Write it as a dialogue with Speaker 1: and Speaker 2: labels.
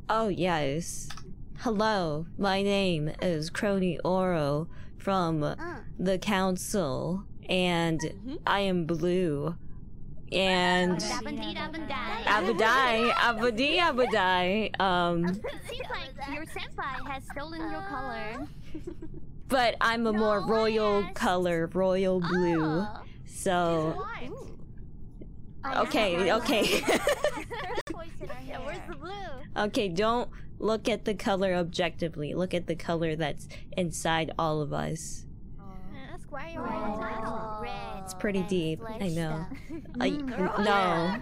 Speaker 1: Oh yes. Hello, my name is Crony Oro from the council, and I am blue. And Abadai.
Speaker 2: It seems like your senpai has stolen your color.
Speaker 1: But I'm a more royal color, royal blue. So okay.
Speaker 2: Yeah, where's the blue?
Speaker 1: Okay, don't look at the color objectively. Look at the color that's inside all of us.
Speaker 2: Ask why you're red.
Speaker 1: It's pretty deep, I know. No.